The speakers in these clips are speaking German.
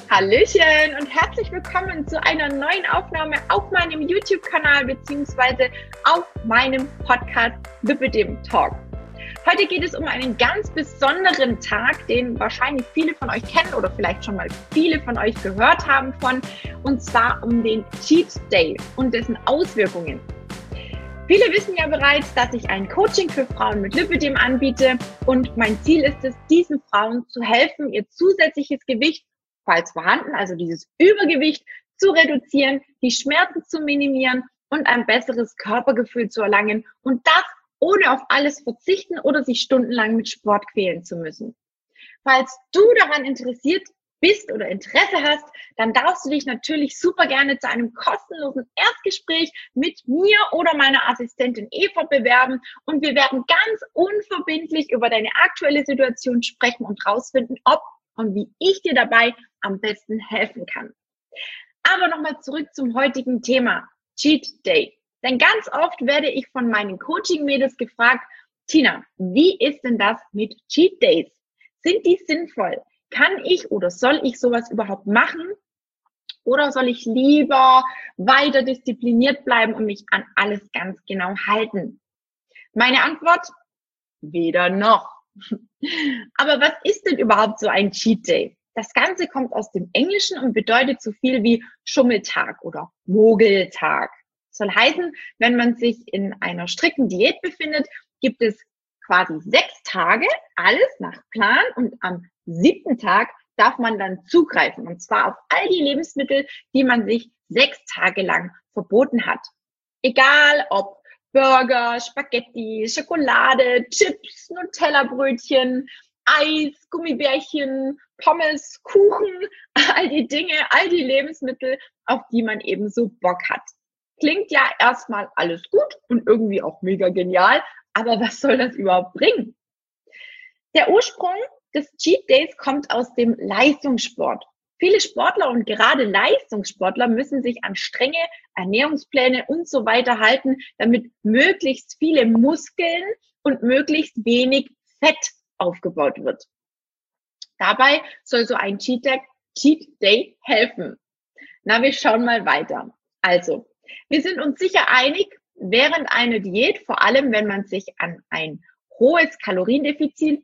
Hallöchen und herzlich willkommen zu einer neuen Aufnahme auf meinem YouTube-Kanal bzw. auf meinem Podcast Lipidem Talk. Heute geht es um einen ganz besonderen Tag, den wahrscheinlich viele von euch kennen oder vielleicht schon mal viele von euch gehört haben und zwar um den Cheat Day und dessen Auswirkungen. Viele wissen ja bereits, dass ich ein Coaching für Frauen mit Lipidem anbiete und mein Ziel ist es, diesen Frauen zu helfen, ihr zusätzliches Gewicht, falls vorhanden, also dieses Übergewicht, zu reduzieren, die Schmerzen zu minimieren und ein besseres Körpergefühl zu erlangen und das ohne auf alles verzichten oder sich stundenlang mit Sport quälen zu müssen. Falls du daran interessiert bist oder Interesse hast, dann darfst du dich natürlich super gerne zu einem kostenlosen Erstgespräch mit mir oder meiner Assistentin Eva bewerben und wir werden ganz unverbindlich über deine aktuelle Situation sprechen und rausfinden, ob und wie ich dir dabei am besten helfen kann. Aber nochmal zurück zum heutigen Thema, Cheat Day. Denn ganz oft werde ich von meinen Coaching-Mädels gefragt, Tina, wie ist denn das mit Cheat Days? Sind die sinnvoll? Kann ich oder soll ich sowas überhaupt machen? Oder soll ich lieber weiter diszipliniert bleiben und mich an alles ganz genau halten? Meine Antwort, weder noch. Aber was ist denn überhaupt so ein Cheat Day? Das Ganze kommt aus dem Englischen und bedeutet so viel wie Schummeltag oder Mogeltag. Soll heißen, wenn man sich in einer strikten Diät befindet, gibt es quasi 6 Tage, alles nach Plan und am 7. Tag darf man dann zugreifen und zwar auf all die Lebensmittel, die man sich 6 Tage lang verboten hat. Egal ob Burger, Spaghetti, Schokolade, Chips, Nutella-Brötchen, Eis, Gummibärchen, Pommes, Kuchen, all die Dinge, all die Lebensmittel, auf die man eben so Bock hat. Klingt ja erstmal alles gut und irgendwie auch mega genial, aber was soll das überhaupt bringen? Der Ursprung des Cheat Days kommt aus dem Leistungssport. Viele Sportler und gerade Leistungssportler müssen sich an strenge Ernährungspläne und so weiter halten, damit möglichst viele Muskeln und möglichst wenig Fett aufgebaut wird. Dabei soll so ein Cheat Day helfen. Na, wir schauen mal weiter. Also, wir sind uns sicher einig, während einer Diät, vor allem wenn man sich an ein hohes Kaloriendefizit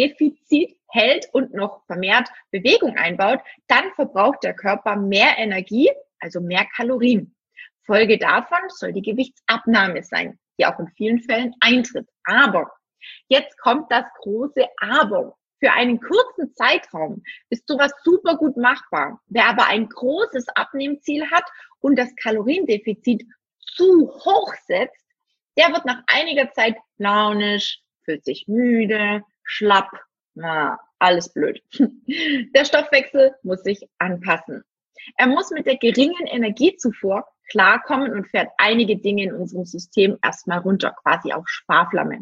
hält und noch vermehrt Bewegung einbaut, dann verbraucht der Körper mehr Energie, also mehr Kalorien. Folge davon soll die Gewichtsabnahme sein, die auch in vielen Fällen eintritt. Aber jetzt kommt das große Aber. Für einen kurzen Zeitraum ist sowas super gut machbar. Wer aber ein großes Abnehmziel hat und das Kaloriendefizit zu hoch setzt, der wird nach einiger Zeit launisch, fühlt sich müde, schlapp, alles blöd. Der Stoffwechsel muss sich anpassen. Er muss mit der geringen Energiezufuhr klarkommen und fährt einige Dinge in unserem System erstmal runter, quasi auf Sparflamme.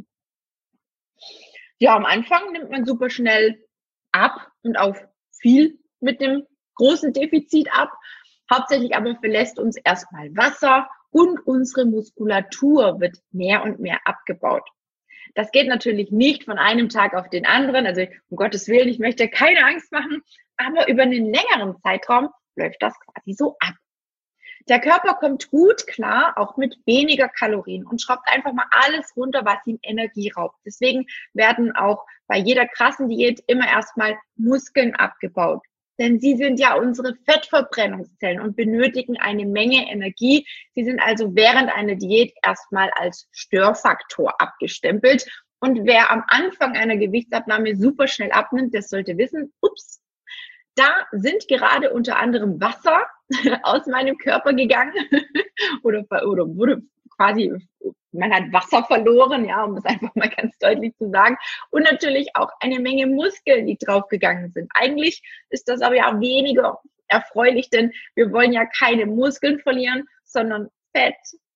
Ja, am Anfang nimmt man super schnell ab und auf viel mit dem großen Defizit ab. Hauptsächlich aber verlässt uns erstmal Wasser und unsere Muskulatur wird mehr und mehr abgebaut. Das geht natürlich nicht von einem Tag auf den anderen. Also um Gottes Willen, ich möchte keine Angst machen, aber über einen längeren Zeitraum läuft das quasi so ab. Der Körper kommt gut klar, auch mit weniger Kalorien und schraubt einfach mal alles runter, was ihm Energie raubt. Deswegen werden auch bei jeder krassen Diät immer erstmal Muskeln abgebaut. Denn sie sind ja unsere Fettverbrennungszellen und benötigen eine Menge Energie. Sie sind also während einer Diät erstmal als Störfaktor abgestempelt. Und wer am Anfang einer Gewichtsabnahme super schnell abnimmt, der sollte wissen, ups, da sind gerade unter anderem Wasser aus meinem Körper gegangen oder wurde quasi, man hat Wasser verloren, ja, um es einfach mal ganz deutlich zu sagen. Und natürlich auch eine Menge Muskeln, die draufgegangen sind. Eigentlich ist das aber ja weniger erfreulich, denn wir wollen ja keine Muskeln verlieren, sondern Fett.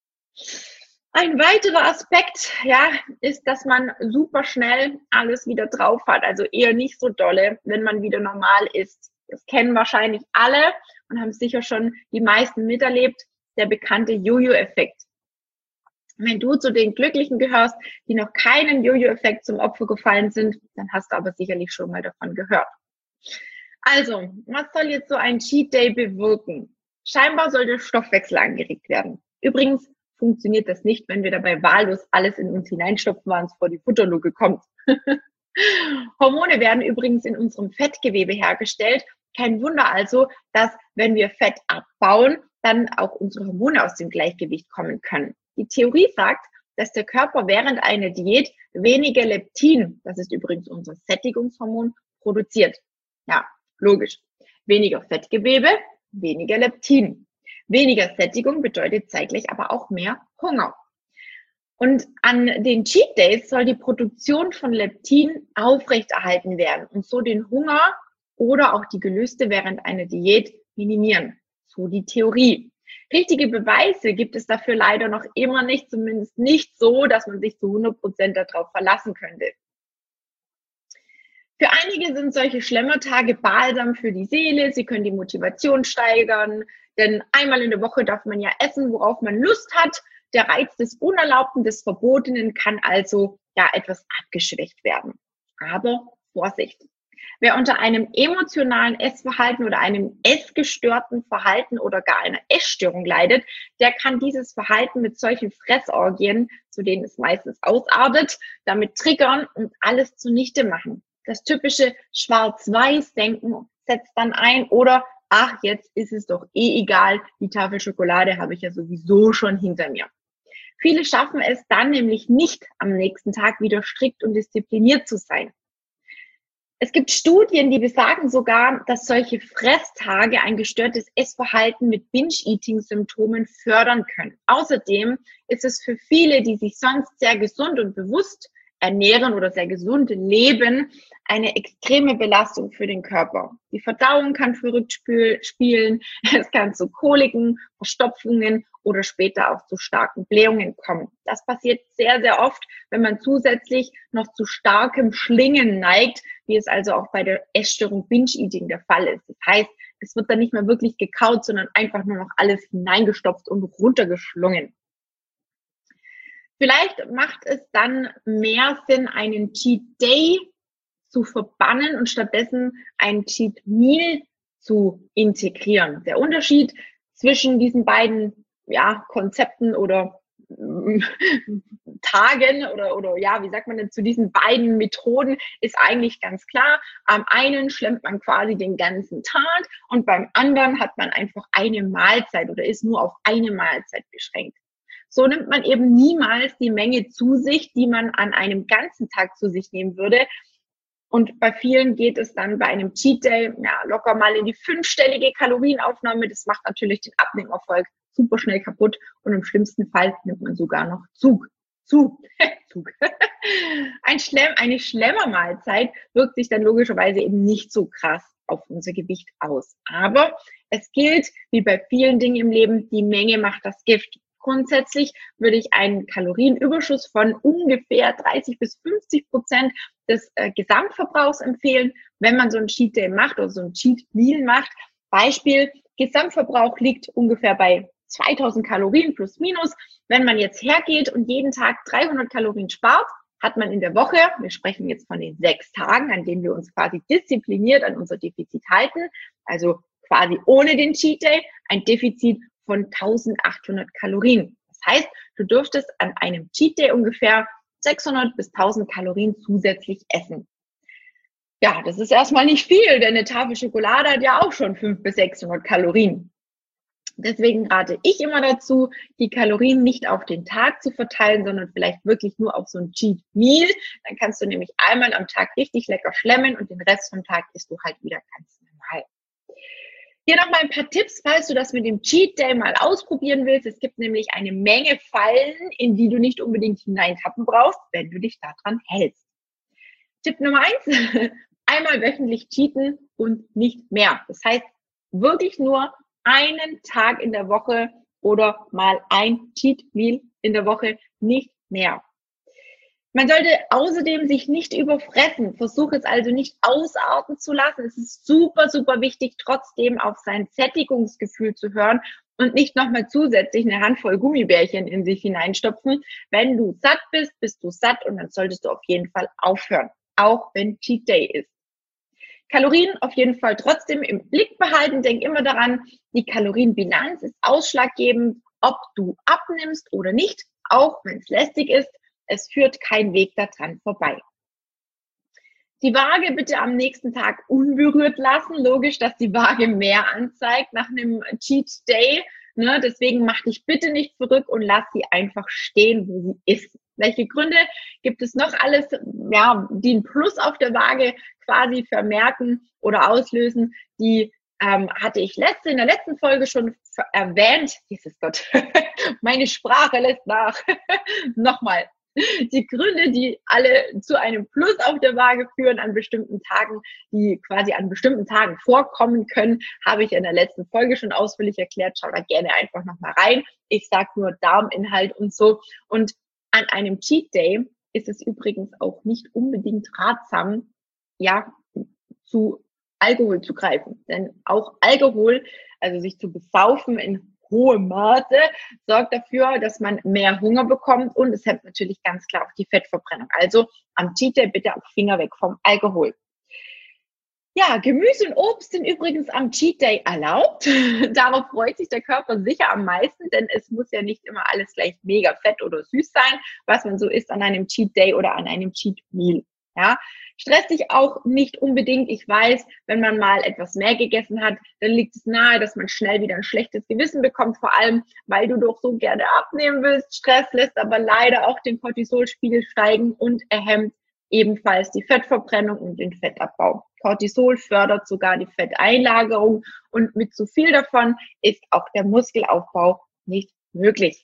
Ein weiterer Aspekt, ja, ist, dass man super schnell alles wieder drauf hat. Also eher nicht so dolle, wenn man wieder normal isst. Das kennen wahrscheinlich alle und haben sicher schon die meisten miterlebt, der bekannte Jojo-Effekt. Wenn du zu den Glücklichen gehörst, die noch keinem Jojo-Effekt zum Opfer gefallen sind, dann hast du aber sicherlich schon mal davon gehört. Also, was soll jetzt so ein Cheat Day bewirken? Scheinbar soll der Stoffwechsel angeregt werden. Übrigens funktioniert das nicht, wenn wir dabei wahllos alles in uns hineinstopfen, was uns vor die Futterluke kommt. Hormone werden übrigens in unserem Fettgewebe hergestellt. Kein Wunder also, dass wenn wir Fett abbauen, dann auch unsere Hormone aus dem Gleichgewicht kommen können. Die Theorie sagt, dass der Körper während einer Diät weniger Leptin, das ist übrigens unser Sättigungshormon, produziert. Ja, logisch. Weniger Fettgewebe, weniger Leptin. Weniger Sättigung bedeutet zeitgleich aber auch mehr Hunger. Und an den Cheat Days soll die Produktion von Leptin aufrechterhalten werden und so den Hunger oder auch die Gelüste während einer Diät minimieren. So die Theorie. Richtige Beweise gibt es dafür leider noch immer nicht, zumindest nicht so, dass man sich zu 100% darauf verlassen könnte. Für einige sind solche Schlemmertage balsam für die Seele. Sie können die Motivation steigern, denn einmal in der Woche darf man ja essen, worauf man Lust hat. Der Reiz des Unerlaubten, des Verbotenen kann also ja etwas abgeschwächt werden. Aber Vorsicht! Wer unter einem emotionalen Essverhalten oder einem essgestörten Verhalten oder gar einer Essstörung leidet, der kann dieses Verhalten mit solchen Fressorgien, zu denen es meistens ausartet, damit triggern und alles zunichte machen. Das typische Schwarz-Weiß-Denken setzt dann ein oder, ach, jetzt ist es doch eh egal, die Tafel Schokolade habe ich ja sowieso schon hinter mir. Viele schaffen es dann nämlich nicht, am nächsten Tag wieder strikt und diszipliniert zu sein. Es gibt Studien, die besagen sogar, dass solche Fresstage ein gestörtes Essverhalten mit Binge-Eating-Symptomen fördern können. Außerdem ist es für viele, die sich sonst sehr gesund und bewusst ernähren oder sehr gesund leben, eine extreme Belastung für den Körper. Die Verdauung kann verrückt spielen, es kann zu Koliken, Verstopfungen oder später auch zu starken Blähungen kommen. Das passiert sehr, sehr oft, wenn man zusätzlich noch zu starkem Schlingen neigt, wie es also auch bei der Essstörung Binge-Eating der Fall ist. Das heißt, es wird dann nicht mehr wirklich gekaut, sondern einfach nur noch alles hineingestopft und runtergeschlungen. Vielleicht macht es dann mehr Sinn, einen Cheat Day zu verbannen und stattdessen ein Cheat Meal zu integrieren. Der Unterschied zwischen diesen beiden Konzepten oder Tagen oder ja, wie sagt man denn, zu diesen beiden Methoden ist eigentlich ganz klar. Am einen schlemmt man quasi den ganzen Tag und beim anderen hat man einfach eine Mahlzeit oder ist nur auf eine Mahlzeit beschränkt. So nimmt man eben niemals die Menge zu sich, die man an einem ganzen Tag zu sich nehmen würde. Und bei vielen geht es dann bei einem Cheat Day locker mal in die 5-stellige Kalorienaufnahme. Das macht natürlich den Abnehmerfolg super schnell kaputt und im schlimmsten Fall nimmt man sogar noch Zug. Eine Schlemmermahlzeit wirkt sich dann logischerweise eben nicht so krass auf unser Gewicht aus. Aber es gilt, wie bei vielen Dingen im Leben, die Menge macht das Gift. Grundsätzlich würde ich einen Kalorienüberschuss von ungefähr 30-50% des Gesamtverbrauchs empfehlen, wenn man so ein Cheat Day macht oder so ein Cheat Meal macht. Beispiel, Gesamtverbrauch liegt ungefähr bei 2000 Kalorien plus minus. Wenn man jetzt hergeht und jeden Tag 300 Kalorien spart, hat man in der Woche, wir sprechen jetzt von den 6 Tagen, an denen wir uns quasi diszipliniert an unser Defizit halten, also quasi ohne den Cheat Day, ein Defizit von 1800 Kalorien. Das heißt, du dürftest an einem Cheat Day ungefähr 600 bis 1000 Kalorien zusätzlich essen. Ja, das ist erstmal nicht viel, denn eine Tafel Schokolade hat ja auch schon 500 bis 600 Kalorien. Deswegen rate ich immer dazu, die Kalorien nicht auf den Tag zu verteilen, sondern vielleicht wirklich nur auf so ein Cheat Meal. Dann kannst du nämlich einmal am Tag richtig lecker schlemmen und den Rest vom Tag isst du halt wieder ganz normal. Hier noch mal ein paar Tipps, falls du das mit dem Cheat Day mal ausprobieren willst. Es gibt nämlich eine Menge Fallen, in die du nicht unbedingt hineintappen brauchst, wenn du dich daran hältst. Tipp Nummer 1, einmal wöchentlich cheaten und nicht mehr. Das heißt, wirklich nur einen Tag in der Woche oder mal ein Cheat Meal in der Woche, nicht mehr. Man sollte außerdem sich nicht überfressen. Versuche es also nicht ausarten zu lassen. Es ist super, super wichtig, trotzdem auf sein Sättigungsgefühl zu hören und nicht nochmal zusätzlich eine Handvoll Gummibärchen in sich hineinstopfen. Wenn du satt bist, bist du satt und dann solltest du auf jeden Fall aufhören, auch wenn Cheat Day ist. Kalorien auf jeden Fall trotzdem im Blick behalten. Denk immer daran, die Kalorienbilanz ist ausschlaggebend, ob du abnimmst oder nicht, auch wenn es lästig ist. Es führt kein Weg daran vorbei. Die Waage bitte am nächsten Tag unberührt lassen. Logisch, dass die Waage mehr anzeigt nach einem Cheat Day. Ne? Deswegen mach dich bitte nicht zurück und lass sie einfach stehen, wo sie ist. Welche Gründe gibt es noch alles, ja, die ein Plus auf der Waage quasi vermerken oder auslösen? Die hatte ich in der letzten Folge schon erwähnt. Jesus Gott, meine Sprache lässt nach. Nochmal. Die Gründe, die alle zu einem Plus auf der Waage führen an bestimmten Tagen, die quasi an bestimmten Tagen vorkommen können, habe ich in der letzten Folge schon ausführlich erklärt. Schau da gerne einfach nochmal rein. Ich sage nur Darminhalt und so. Und an einem Cheat Day ist es übrigens auch nicht unbedingt ratsam, ja, zu Alkohol zu greifen. Denn auch Alkohol, also sich zu besaufen in hohem Maße, sorgt dafür, dass man mehr Hunger bekommt und es hemmt natürlich ganz klar auch die Fettverbrennung. Also am Cheat Day bitte auch Finger weg vom Alkohol. Ja, Gemüse und Obst sind übrigens am Cheat Day erlaubt. Darauf freut sich der Körper sicher am meisten, denn es muss ja nicht immer alles gleich mega fett oder süß sein, was man so isst an einem Cheat Day oder an einem Cheat Meal. Ja, stress dich auch nicht unbedingt. Ich weiß, wenn man mal etwas mehr gegessen hat, dann liegt es nahe, dass man schnell wieder ein schlechtes Gewissen bekommt, vor allem, weil du doch so gerne abnehmen willst. Stress lässt aber leider auch den Cortisolspiegel steigen und er hemmt ebenfalls die Fettverbrennung und den Fettabbau. Cortisol fördert sogar die Fetteinlagerung und mit zu viel davon ist auch der Muskelaufbau nicht möglich.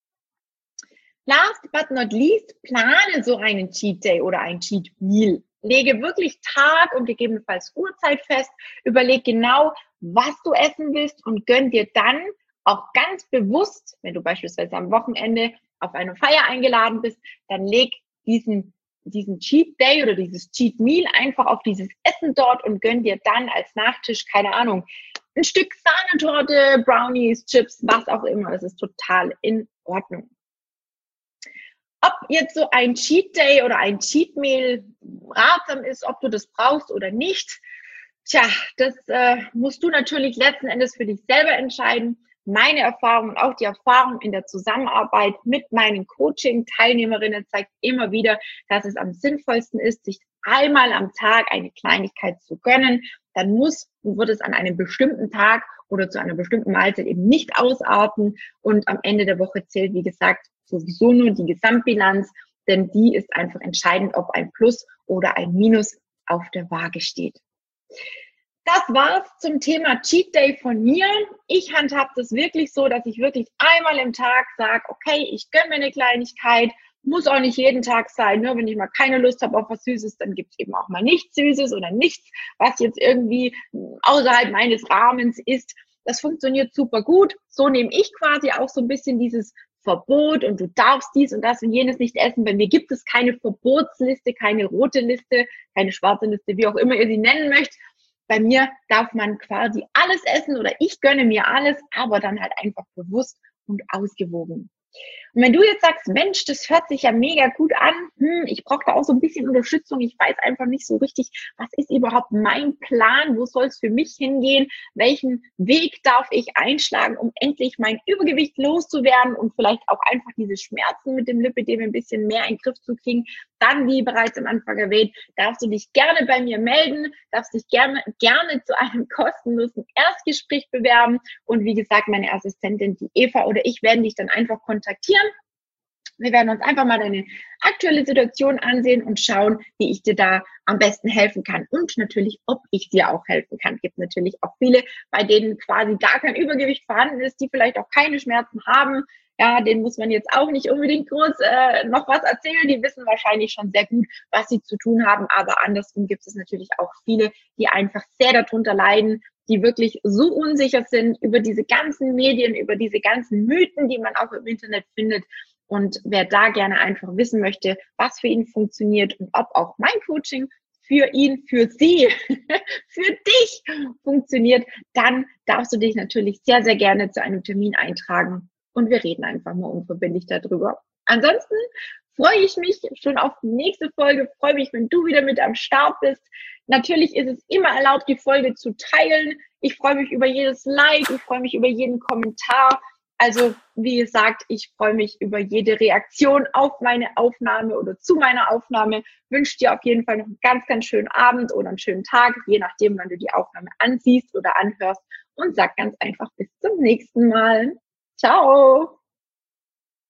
Last but not least, plane so einen Cheat Day oder ein Cheat Meal. Lege wirklich Tag und gegebenenfalls Uhrzeit fest. Überleg genau, was du essen willst und gönn dir dann auch ganz bewusst, wenn du beispielsweise am Wochenende auf eine Feier eingeladen bist, dann leg diesen Cheat Day oder dieses Cheat Meal einfach auf dieses Essen dort und gönn dir dann als Nachtisch, keine Ahnung, ein Stück Sahnetorte, Brownies, Chips, was auch immer. Das ist total in Ordnung. Ob jetzt so ein Cheat Day oder ein Cheat Meal ratsam ist, ob du das brauchst oder nicht, tja, das musst du natürlich letzten Endes für dich selber entscheiden. Meine Erfahrung und auch die Erfahrung in der Zusammenarbeit mit meinen Coaching-Teilnehmerinnen zeigt immer wieder, dass es am sinnvollsten ist, sich einmal am Tag eine Kleinigkeit zu gönnen. Dann wird es an einem bestimmten Tag oder zu einer bestimmten Mahlzeit eben nicht ausarten. Und am Ende der Woche zählt, wie gesagt, sowieso nur die Gesamtbilanz, denn die ist einfach entscheidend, ob ein Plus oder ein Minus auf der Waage steht. Das war's zum Thema Cheat Day von mir. Ich handhabe das wirklich so, dass ich wirklich einmal im Tag sage, okay, ich gönne mir eine Kleinigkeit, muss auch nicht jeden Tag sein. Nur wenn ich mal keine Lust habe auf was Süßes, dann gibt's eben auch mal nichts Süßes oder nichts, was jetzt irgendwie außerhalb meines Rahmens ist. Das funktioniert super gut. So nehme ich quasi auch so ein bisschen dieses Verbot und du darfst dies und das und jenes nicht essen. Bei mir gibt es keine Verbotsliste, keine rote Liste, keine schwarze Liste, wie auch immer ihr sie nennen möchtet. Bei mir darf man quasi alles essen oder ich gönne mir alles, aber dann halt einfach bewusst und ausgewogen. Und wenn du jetzt sagst, Mensch, das hört sich ja mega gut an, ich brauche da auch so ein bisschen Unterstützung, ich weiß einfach nicht so richtig, was ist überhaupt mein Plan, wo soll es für mich hingehen, welchen Weg darf ich einschlagen, um endlich mein Übergewicht loszuwerden und vielleicht auch einfach diese Schmerzen mit dem Lipödem ein bisschen mehr in den Griff zu kriegen, dann, wie bereits am Anfang erwähnt, darfst du dich gerne bei mir melden, darfst dich gerne zu einem kostenlosen Erstgespräch bewerben und wie gesagt, meine Assistentin, die Eva oder ich werden dich dann einfach kontaktieren. Wir werden uns einfach mal deine aktuelle Situation ansehen und schauen, wie ich dir da am besten helfen kann und natürlich, ob ich dir auch helfen kann. Es gibt natürlich auch viele, bei denen quasi gar kein Übergewicht vorhanden ist, die vielleicht auch keine Schmerzen haben. Ja, denen muss man jetzt auch nicht unbedingt groß noch was erzählen. Die wissen wahrscheinlich schon sehr gut, was sie zu tun haben. Aber andersrum gibt es natürlich auch viele, die einfach sehr darunter leiden, die wirklich so unsicher sind über diese ganzen Medien, über diese ganzen Mythen, die man auch im Internet findet. Und wer da gerne einfach wissen möchte, was für ihn funktioniert und ob auch mein Coaching für ihn, für sie, für dich funktioniert, dann darfst du dich natürlich sehr, sehr gerne zu einem Termin eintragen und wir reden einfach mal unverbindlich darüber. Ansonsten freue ich mich schon auf die nächste Folge, freue mich, wenn du wieder mit am Start bist. Natürlich ist es immer erlaubt, die Folge zu teilen. Ich freue mich über jedes Like, ich freue mich über jeden Kommentar. Also, wie gesagt, ich freue mich über jede Reaktion auf meine Aufnahme oder zu meiner Aufnahme. Wünsche dir auf jeden Fall noch einen ganz, ganz schönen Abend oder einen schönen Tag, je nachdem, wann du die Aufnahme ansiehst oder anhörst. Und sag ganz einfach bis zum nächsten Mal. Ciao!